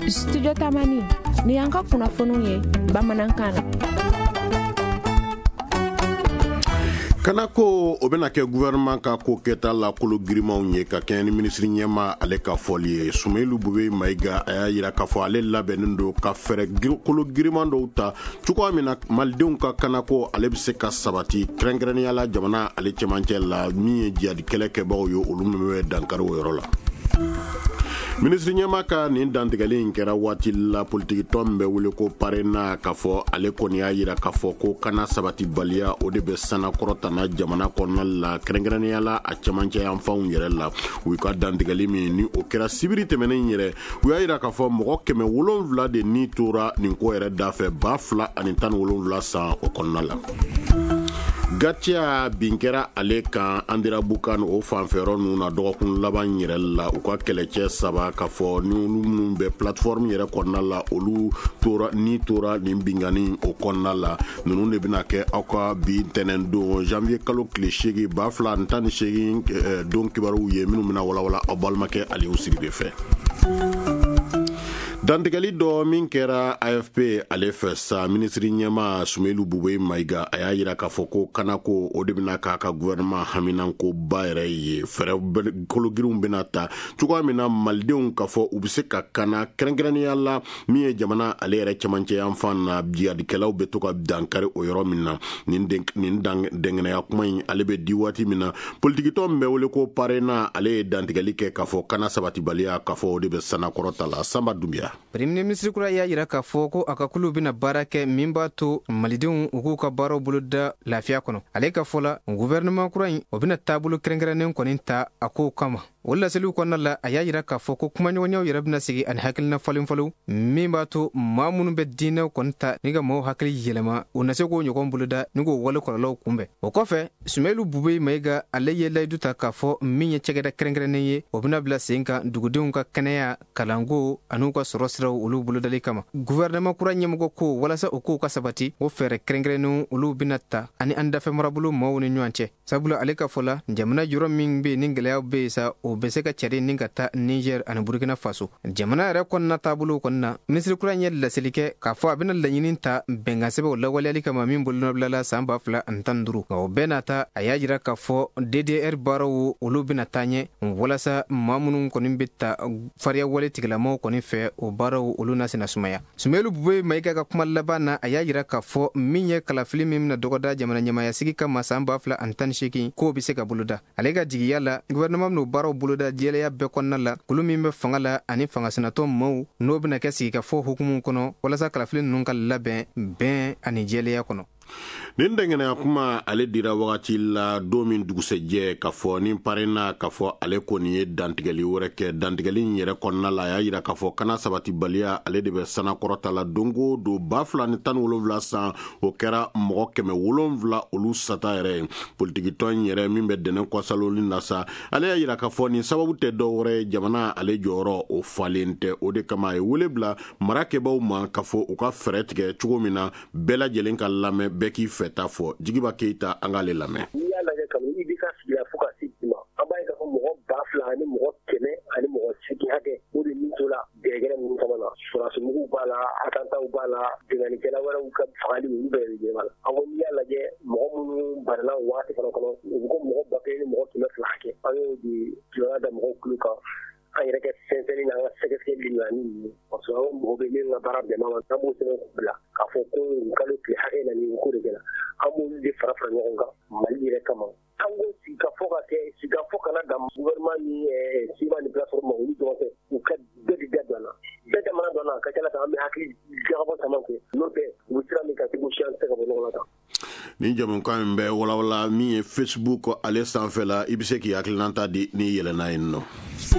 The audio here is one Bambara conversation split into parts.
Studio Tamani ni yanka kunnafoniw ye bamanankan na. Kana ko o bena kɛ gouvernement ka ko kɛta la kolo girimanw ye ka kɛ ni ministre ɲɛma ale ka fɔli ye Sumailu Bube Mayiga a y'a yira k'a fɔ ale labɛnnen don ka fɛrɛ kolo giriman dɔw ta cogoya min na malidenw ka kana ko ale bɛ se ka sabati kɛrɛnkɛrɛnnenya la jamana ale cɛmancɛ la min ye jihadi kɛlɛ kɛbagaw ye olu min bɛ dankari o yɔrɔ la. Ministre ɲɛma ka nin dantigɛli in kɛra waati la politikitɔ min bɛ wele ko parena k'a fɔ ale kɔni y'a yira k'a fɔ ko kana sabati baliya o de bɛ sana kɔrɔtana jamana kɔnɔna la kɛrɛnkɛrɛnnenya la a cɛmancɛ yanfanw yɛrɛ la u ka dantigɛli min ni o kɛra sibiri tɛmɛnen yɛrɛ u y'a yira k'a fɔ mɔgɔ 707 de ni tora nin ko yɛrɛ dafɛ 2017 san o kɔnɔna la. Gatia bin kɛra ale kan Andira Bukan o fanfɛyɔrɔ ninnu na dɔgɔkun laban yɛrɛ la u ka kɛlɛcɛ saba k'a fɔ ni olu minnu bɛ plateforme yɛrɛ kɔnɔna la olu tora nin bingani o kɔnɔna la ninnu de bɛna kɛ aw ka bi ntɛnɛn don janvier kalo tile 8 2018 don kibaruw ye minnu bɛna walawala aw balimakɛ Aliyu Siribe fɛ. Dantigɛli dɔ min kɛra AFP ale fɛ sa ministre ɲɛma Sumailu Bube Mayiga a y'a yira k'a fɔ ko kana ko o de bɛna k'a ka gouvernement haminanko ba yɛrɛ ye fɛrɛ kologirinw bɛna ta cogoya min na malidenw k'a fɔ u bɛ se ka kana kɛrɛnkɛrɛnnenya la min ye jamana ale yɛrɛ cɛmancɛ yanfan na jihadikɛlaw bɛ to ka dankari o yɔrɔ min na nin dɛngɛnɛya kuma in ale bɛ di waati min na politikitɔ min bɛ wele ko parena ale ye dantigɛli kɛ k'a fɔ kana sabatibaliya k'a fɔ o de bɛ sanakɔrɔta la Samba Dumbiya. Premier ministre kura y'a yira k'a fɔ ko a ka kulu bɛna baara kɛ min b'a to malidenw u k'u ka baaraw boloda lafiya kɔnɔ. Ale ka fɔ la gouvernement kura in o bɛna taabolo kɛrɛnkɛrɛnnen kɔni ta a kow kama. O laseliw kɔnɔna la a y'a yira k'a fɔ ko kumaɲɔgɔnyaw yɛrɛ bɛna sigi ani hakilina falenfalew min b'a to maa minnu bɛ diinɛw kɔni ta ni ka maaw hakili yɛlɛma u na se k'o ɲɔgɔn boloda ni k'o wale kɔlɔlɔw kunbɛn. O kɔfɛ Sumailu Bube Mayiga ale ye layidu ta k'a fɔ min ye cɛkɛda kɛrɛnkɛrɛnnen ye o bɛna bila sen kan dugudenw ka kɛnɛya kalanko an'u ka sɔrɔ siraw olu bolodali kama. Gouvernement kura ɲɛmɔgɔ ko walasa o kow ka sabati o fɛɛrɛ kɛrɛnkɛrɛnnenw olu bɛna ta ani an dafɛ marabolo maaw ni ɲɔgɔn cɛ. Sabula ale ka fɔ la jamana yɔrɔ min bɛ ni gɛlɛyaw bɛ yen sa o bɛ se ka cari ni ka taa Niger ani Burkina Faso. Jamana yɛrɛ kɔnɔna taabolo kɔnɔna ministre kura ye laseli kɛ k'a fɔ a bɛna laɲini ta bɛnkan sɛbɛnw lawaleyali kama min bolonɔbilala san 2015 nka o bɛɛ n'a ta a y'a yira k'a fɔ DDR baaraw olu bɛna taa ɲɛ walasa maa minnu kɔni bɛ ta fariya wale tigilamaw kɔni fɛ o baaraw olu na sena sumaya. Sumailu Bube Mayiga ka kuma laban na a y'a yira k'a fɔ min ye kalafili min bɛna dɔgɔda jamana ɲɛmayasigi kama san 2018 k'o bɛ se ka boloda. Ale ka jigiya la gouvernement bɛna o baaraw boloda jɛlɛya bɛɛ kɔnɔna la kulu min bɛ fanga la ani fangasenatɔ maaw n'o bɛna kɛ sigi ka fɔ hukumu kɔnɔ walasa kalafili ninnu ka labɛn bɛn ani jɛlɛya kɔnɔ. Nin dɛngɛnɛya kuma ale dira wagati la don min dugusɛjɛ k'a fɔ nin parena k'a fɔ ale kɔni ye dantigɛli wɛrɛ kɛ dantigɛli in yɛrɛ kɔnɔna la a y'a yira k'a fɔ kana sabatibaliya ale de bɛ sanakɔrɔta la dongo don 2017 san o kɛra mɔgɔ 707 olu sata yɛrɛ ye politikitɔ in yɛrɛ min bɛ dɛnɛ kɔsaloli na sa ale y'a yira k'a fɔ nin sababu tɛ dɔ wɛrɛ jamana ale jɔyɔrɔ o falen tɛ o de kama a ye wele bila marakɛbaw ma k'a fɔ u ka fɛɛrɛ tigɛ cogo min na bɛɛ lajɛlen ka lamɛn bɛɛ k'i fɛ ta fɔ Jigiba Keita an k'ale lamɛn. N'i y'a lajɛ ka i b'i ka sigira fo ka se bi ma an b'a ye k'a fɔ mɔgɔ 2000 ani mɔgɔ 100 ani mɔgɔ 8 hakɛ o de min tola gɛrɛgɛrɛ ninnu kama na sɔrɔsimuguw b'a la atentaw b'a la bingannikɛla wɛrɛw ka fagali olu bɛɛ de b'a la an ko n'i y'a lajɛ mɔgɔ minnu barila waati fana kɔnɔ u ko mɔgɔ 1000 ni mɔgɔ 200 hakɛ an y'o de jɔnya da mɔgɔw kulo kan an yɛrɛ kɛ sɛnsɛnni na an ka sɛgɛsɛgɛli na ni ninnu parce que an mɔgɔ bɛ min ka baara bɛnna ma an b'o sɛbɛn k'u bila k'a fɔ ko kalo tile hakɛ na nin ko de kɛra an b'olu de fara fara ɲɔgɔn kan Mali yɛrɛ kama an ko sigi ka fɔ ka kɛ sigi ka fɔ kana dan gouvernement ni sima ni plateforme olu dɔrɔn tɛ u ka bɛɛ de da don a la bɛɛ jamana don a la a ka ca la an bɛ hakili jagabɔ caman kɛ n'o tɛ u bɛ sira min ka se ko siyan tɛ ka bɔ ɲɔgɔn na tan. Ni jamukan in bɛ walawala min ye Facebook ale sanfɛla i bɛ se k'i hakilinata di ni yɛlɛnna yen nɔ.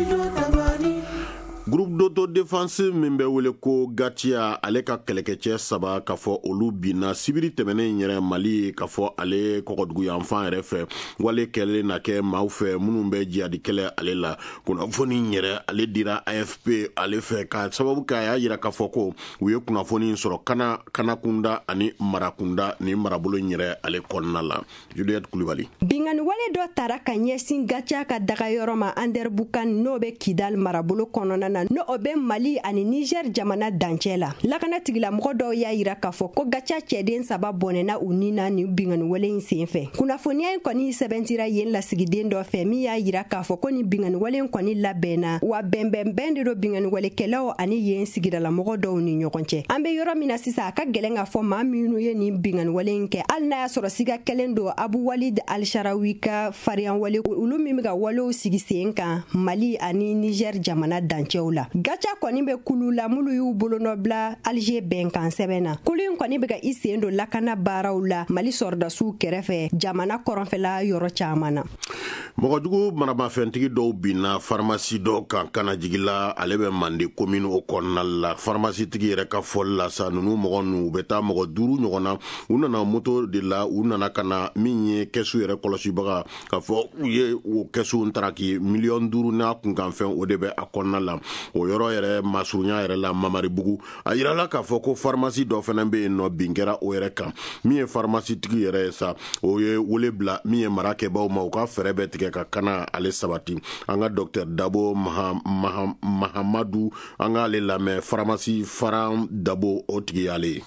Groupe d'autodéfense min bɛ wele ko Gatia ale ka kɛlɛkɛcɛ saba k'a fɔ olu binna sibiri tɛmɛnen yɛrɛ Mali k'a fɔ ale kɔgɔdugu yanfan yɛrɛ fɛ wale kɛlen na kɛ maaw fɛ minnu bɛ jihadi kɛlɛ ale la kunnafoni yɛrɛ ale dira AFP ale fɛ ka sababu kɛ a y'a yira k'a fɔ ko u ye kunnafoni sɔrɔ kanakunda ani marakunda ni marabolo yɛrɛ ale kɔnɔna la. Juliette Kulibali. Bingani wale dɔ tara ka ɲɛsin Gatia ka dagayɔrɔ ma Ander Bukan n'o bɛ Kidal marabolo kɔnɔna na no o bɛ Mali ani Niger jamana dancɛ la. Lakana tigilamɔgɔ dɔw y'a yira k'a fɔ ko gaca cɛden 3 bɔnɛna u ni na ni bingani wale in senfɛ. Kunnafoniya in kɔni sɛbɛntira yen lasigiden dɔ fɛ min y'a yira k'a fɔ ko ni bingani wale in kɔni labɛnna wa bɛnbɛnbɛn de do bingani walekɛlaw ani yen sigidalamɔgɔ dɔw ni ɲɔgɔn cɛ. An bɛ yɔrɔ min na sisan a ka gɛlɛn k'a fɔ maa minnu ye ni bingani wale in kɛ hali n'a y'a sɔrɔ siga kɛlen do Abu Walid Al-Sharawi ka fariyan wale olu min bɛ ka walew sigi sen kan Mali ani Niger jamana dancɛw la. Gaca kɔni bɛ kulu la mulu y'u bolonɔbila Alger bɛnkan sɛbɛn na. Kulu in kɔni bɛ ka i sen do lakana baaraw la Mali sɔrdasiw kɛrɛfɛ jamana kɔrɔnfɛla yɔrɔ caman na. Mɔgɔjugu maramafɛntigi dɔw binna pharmacie dɔw kan kana jigila ale bɛ Mande commune o kɔnɔna la. Pharmacie tigi yɛrɛ ka fɔli la sa nunu mɔgɔ nu u bɛ taa mɔgɔ 5 ɲɔgɔn na u nana moto de la u nana kana min ye kɛsu yɛrɛ kɔlɔsibaga ka fɔ u ye o kɛsu ntaraki $5 n'a kunkanfɛn o de bɛ a kɔnɔna la. O yɔrɔ yɛrɛ masurunya yɛrɛ la Mamaribugu a yirala k'a fɔ ko pharmacie dɔ fana bɛ yen nɔ bin kɛra o yɛrɛ kan min ye pharmacie tigi yɛrɛ ye sa o ye wele bila min ye marakɛbaw ma u ka fɛrɛ bɛ tigɛ ka kana ale sabati. An ka Dr Dabo Mahamadu an ka ale lamɛn pharmacie Faran Dabo o tigi y'ale.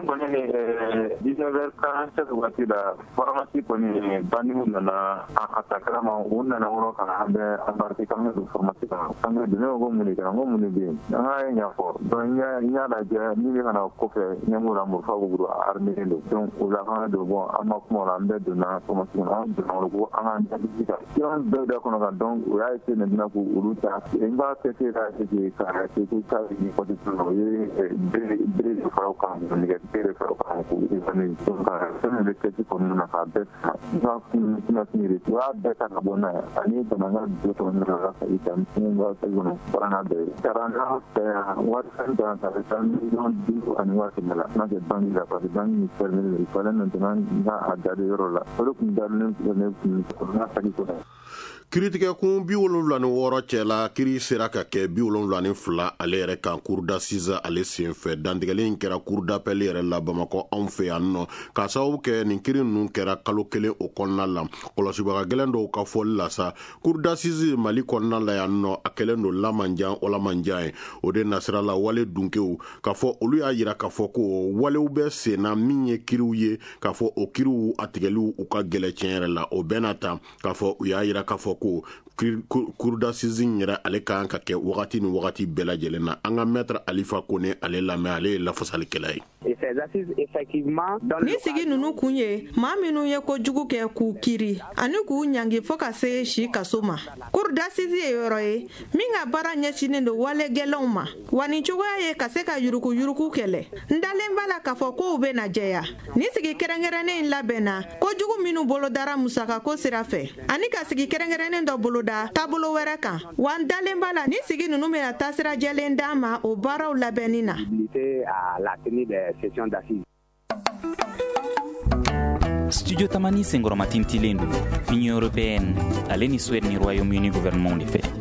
19h47 waati la pharmacie kɔni banniw nana a ta kalama u nana wɔrɔ ka an bɛ embarqué kan bɛ don pharmacie kan kan bɛ don ne ko mun de kɛra n ko mun de bɛ yen an ka ye ɲɛfɔ donc n y'a lajɛ min bɛ ka na kɔfɛ ɲɛmɔgɔ la mɔgɔ buguru armée don donc o la kan don bon an ma kuma la an bɛɛ donna pharmacie kɔnɔ an donna o ko an ka jaabi ka siran bɛɛ da kɔnɔ kan donc o y'a essayé maintenant ko olu ta n b'a tɛse ka essayer ka essayer ka ni côté o ye bere de faraw kan nɛgɛ bere faraw kan ko ifani donc fɛn bɛ kɛsi kɔnɔna na k'a bɛɛ sa n ka kuma sini o y'a bɛɛ ta ka bɔ n'a ye ani banaŋa dɔ kɔnɔna na ka i ka mun b'a fɛ kɔnɔ baara bɛɛ taara n'a fɛ yan wari fɛn dɔrɔn ta bɛ taa $1,000 ani waa 100 la n'a kɛ banque la parce que banque ni fermé il fallait maintenant n ka a garder yɔrɔ la o de tun dalen filɛ ne kun n'a sagi kɔnɔ. Kiritigɛkun 76 cɛ la kiri sera ka kɛ 72 ale yɛrɛ kan cour d'assises ale senfɛ dantigɛlen in kɛra cour d'appel yɛrɛ la Bamakɔ anw fɛ yan nɔ ka sababu kɛ nin kiri ninnu kɛra kalo kelen o kɔnɔna la kɔlɔsibaga gɛlɛn dɔw ka fɔli la sa cour d'assises Mali kɔnɔna la yan nɔ a kɛlen don lamanjan o lamanjan ye o de nasira la wale dunkew ka fɔ olu y'a yira ka fɔ ko walew bɛ senna min ye kiriw ye ka fɔ o kiriw a tigɛliw u ka gɛlɛ tiɲɛ yɛrɛ la o bɛɛ n'a ta ka fɔ u y'a yira ka fɔ ko cour d'assises yɛrɛ ale kan ka kɛ wagati ni wagati bɛɛ lajɛlen na an ka maître Alifa Kone ale lamɛn ale ye lafasalikɛla ye. Ni sigi ninnu kun ye maa minnu ye kojugu kɛ k'u kiri ani k'u ɲangi fo ka se si kaso ma. Cour d'assises ye yɔrɔ ye min ka baara ɲɛsinnen don walegɛlɛnw ma wa nin cogoya ye ka se ka yuruku kɛlɛ. N dalen b'a la k'a fɔ kow bɛ na jɛya. Ni sigi kɛrɛnkɛrɛnnen in labɛnna kojugu minnu bolodara musakako sira fɛ ani ka sigi kɛrɛnkɛrɛnnen dɔ boloda taabolo wɛrɛ kan wa n dalen b'a la ni sigi ninnu bɛna taasira jɛlen d'an ma o baaraw labɛnni na. Studio Tamani senkɔrɔma tintilen don Union européenne ale ni Suède ni Royaume-Uni gouvernement de fɛ.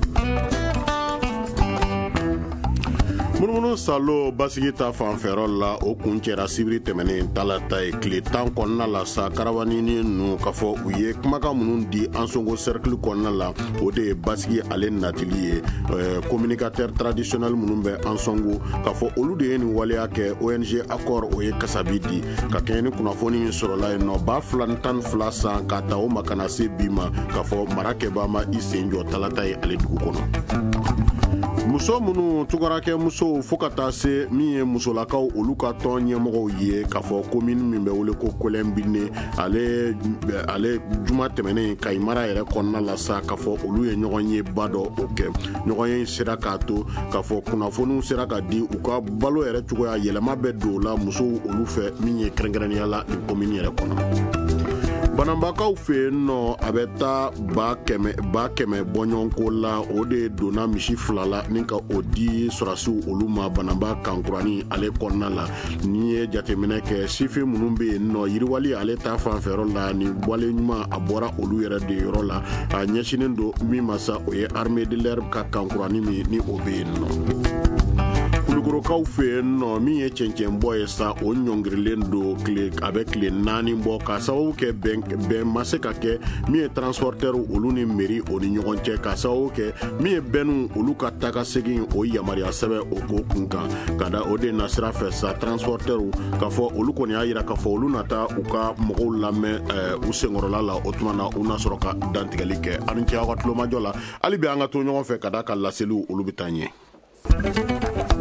Munumunu salo basigi ta fanfɛrɔ la o kun cɛra sibiri tɛmɛnen talata ye tile 10 kɔnɔna la sa karabanini nu ka fɔ u ye kumakan minnu di Ansongo cercle kɔnɔna la o de ye basigi ale natili ye communicateur traditionnel minnu bɛ Ansongo ka fɔ olu de ye nin waleya kɛ ONG Accord o ye kasabi di ka kɛɲɛ ni kunnafoni min sɔrɔla yen nɔ 2012 san ka ta o ma kana se bi ma ka fɔ marakɛba ma i sen jɔ talata ye ale dugu kɔnɔ. Muso minnu tugarakɛ musow fo ka taa se min ye musolakaw olu ka tɔn ɲɛmɔgɔw ye k'a fɔ commune min bɛ wele ko Kolɛnbine ale juma tɛmɛnen Kayi mara yɛrɛ kɔnɔna la sa k'a fɔ olu ye ɲɔgɔn ye ba dɔ o kɛ ɲɔgɔn ye sera k'a to k'a fɔ kunnafoniw sera ka di u ka balo yɛrɛ cogoya yɛlɛma bɛ don o la musow olu fɛ min ye kɛrɛnkɛrɛnnenya la nin commune yɛrɛ kɔnɔ. Bananbakaw fɛ yen nɔ a bɛ taa 100 bɔɲɔgɔnko la o de donna misi 2 la ni ka o di sɔrɔsiw olu ma Bananba kankurani ale kɔnɔna la ni ye jateminɛ kɛ sifin minnu bɛ yen nɔ yiriwali ale ta fanfɛyɔrɔ la ni wale ɲuman a bɔra olu yɛrɛ de yɔrɔ la a ɲɛsinen don min ma sa o ye armée de l'air ka kankurani min ni o bɛ yen nɔ. kulukorokaw fe no min ye cɛncɛn bɔ ye sa o ɲɔngirilen do a bɛ tile 4 bɔ ka sababu kɛ bɛn ma se ka kɛ min ye transporteur olu ni mairie o ni ɲɔgɔn cɛ ka sababu kɛ min ye bɛnnu olu ka taga segin o yamaruya sɛbɛ o ko kun kan ka da o de na sira fɛ sa transporteur ka fɔ olu kɔni y'a yira ka fɔ olu nata u ka mɔgɔw lamɛn u senkɔrɔla la o tuma na u na sɔrɔ ka dantigɛli kɛ ani cɛ aw ka tulomajɔ la hali bi an ka to ɲɔgɔn fɛ ka da ka laseliw olu bɛ taa ɲɛ